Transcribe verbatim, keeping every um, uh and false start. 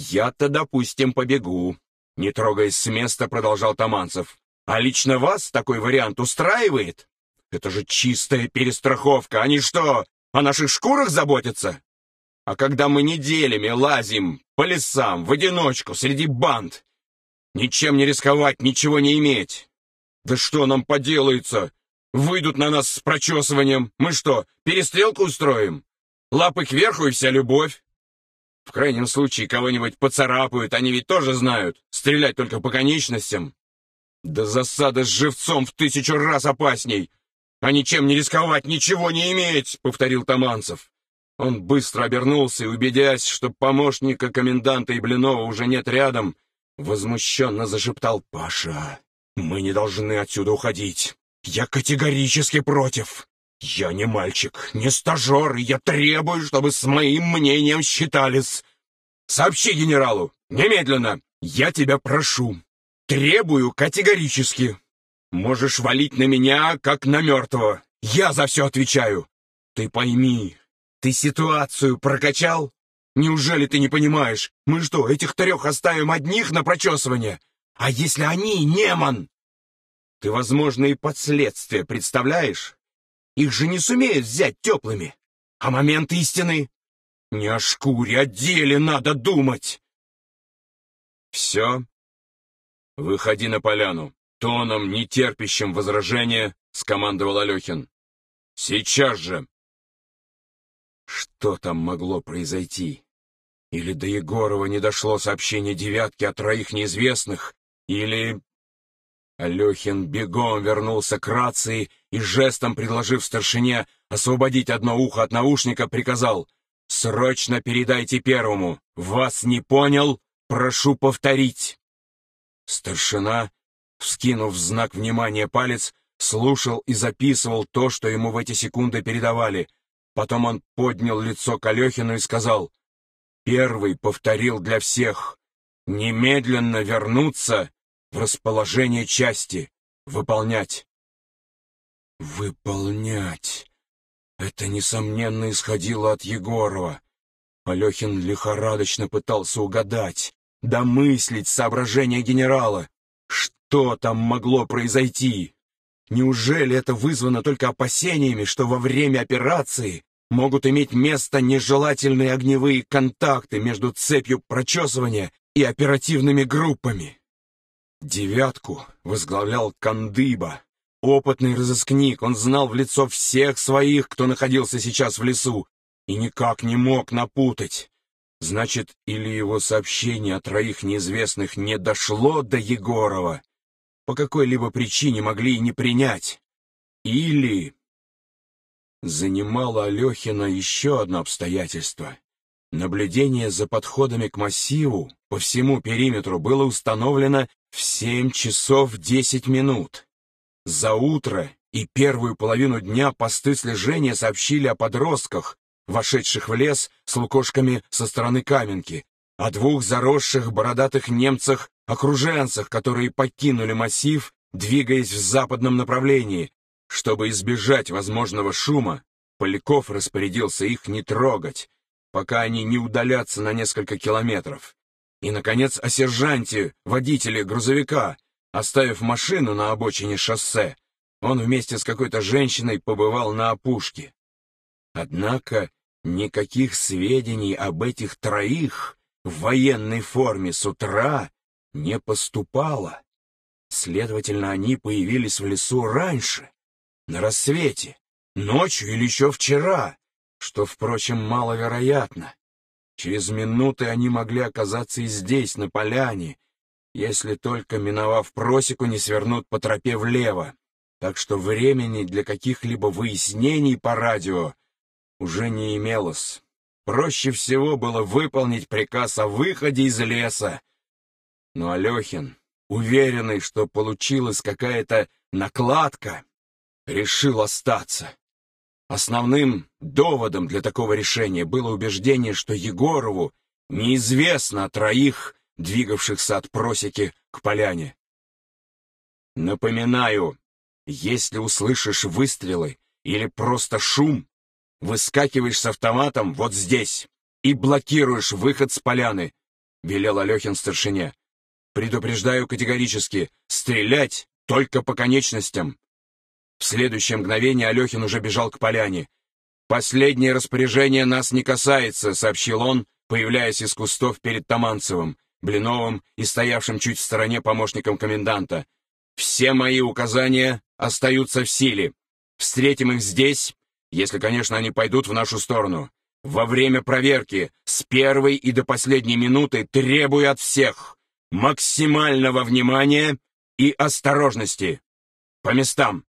«Я-то, допустим, побегу», — не трогаясь с места, продолжал Таманцев. «А лично вас такой вариант устраивает? Это же чистая перестраховка. Они что, о наших шкурах заботятся? А когда мы неделями лазим по лесам в одиночку среди банд, ничем не рисковать, ничего не иметь. Да что нам поделается? Выйдут на нас с прочесыванием. Мы что, перестрелку устроим? Лапы кверху и вся любовь. В крайнем случае кого-нибудь поцарапают, они ведь тоже знают. Стрелять только по конечностям. Да засада с живцом в тысячу раз опасней. А ничем не рисковать, ничего не иметь, повторил Таманцев. Он быстро обернулся и, убедясь, что помощника коменданта и Блинова уже нет рядом, возмущенно зашептал: «Паша, мы не должны отсюда уходить. Я категорически против. Я не мальчик, не стажер, и я требую, чтобы с моим мнением считались. Сообщи генералу, немедленно, я тебя прошу. Требую категорически. Можешь валить на меня, как на мертвого. Я за все отвечаю. Ты пойми, ты ситуацию прокачал? Неужели ты не понимаешь? Мы что, этих трех оставим одних на прочесывание? А если они неман? Ты возможные последствия представляешь? Их же не сумеют взять теплыми. А момент истины? Не о шкуре, о деле надо думать. Все? Выходи на поляну. Тоном, не терпящим возражения, скомандовал Алехин. Сейчас же. Что там могло произойти? Или до Егорова не дошло сообщение девятки о троих неизвестных, или... Алехин бегом вернулся к рации и, жестом предложив старшине освободить одно ухо от наушника, приказал: «Срочно передайте первому. Вас не понял? Прошу повторить». Старшина, вскинув в знак внимания палец, слушал и записывал то, что ему в эти секунды передавали. Потом он поднял лицо к Алехину и сказал: «Первый повторил для всех. Немедленно вернуться в расположение части. Выполнять». Выполнять. Это, несомненно, исходило от Егорова. Алехин лихорадочно пытался угадать, домыслить соображения генерала. Что там могло произойти? Неужели это вызвано только опасениями, что во время операции могут иметь место нежелательные огневые контакты между цепью прочесывания и оперативными группами? «Девятку» возглавлял Кандыба, опытный разыскник. Он знал в лицо всех своих, кто находился сейчас в лесу, и никак не мог напутать. Значит, или его сообщение о троих неизвестных не дошло до Егорова, по какой-либо причине могли и не принять, или... Занимало Алехина еще одно обстоятельство. Наблюдение за подходами к массиву по всему периметру было установлено в семь часов десять минут. За утро и первую половину дня посты слежения сообщили о подростках, вошедших в лес с лукошками со стороны Каменки, о двух заросших бородатых немцах-окруженцах, которые покинули массив, двигаясь в западном направлении. Чтобы избежать возможного шума, Поляков распорядился их не трогать, пока они не удалятся на несколько километров. И, наконец, о сержанте, водителе грузовика. Оставив машину на обочине шоссе, он вместе с какой-то женщиной побывал на опушке. Однако никаких сведений об этих троих в военной форме с утра не поступало. Следовательно, они появились в лесу раньше, на рассвете, ночью или еще вчера, что, впрочем, маловероятно. Через минуты они могли оказаться и здесь, на поляне, если только, миновав просеку, не свернут по тропе влево. Так что времени для каких-либо выяснений по радио уже не имелось. Проще всего было выполнить приказ о выходе из леса. Но Алехин, уверенный, что получилась какая-то накладка, решил остаться. Основным доводом для такого решения было убеждение, что Егорову неизвестно о троих, двигавшихся от просеки к поляне. Напоминаю, если услышишь выстрелы или просто шум, выскакиваешь с автоматом вот здесь и блокируешь выход с поляны. велел Алехин старшине. «Предупреждаю категорически, стрелять только по конечностям». В следующее мгновение Алехин уже бежал к поляне. «Последнее распоряжение нас не касается», — сообщил он, появляясь из кустов перед Таманцевым, Блиновым и стоявшим чуть в стороне помощником коменданта. «Все мои указания остаются в силе. Встретим их здесь, если, конечно, они пойдут в нашу сторону. Во время проверки, с первой и до последней минуты, требую от всех максимального внимания и осторожности. По местам!»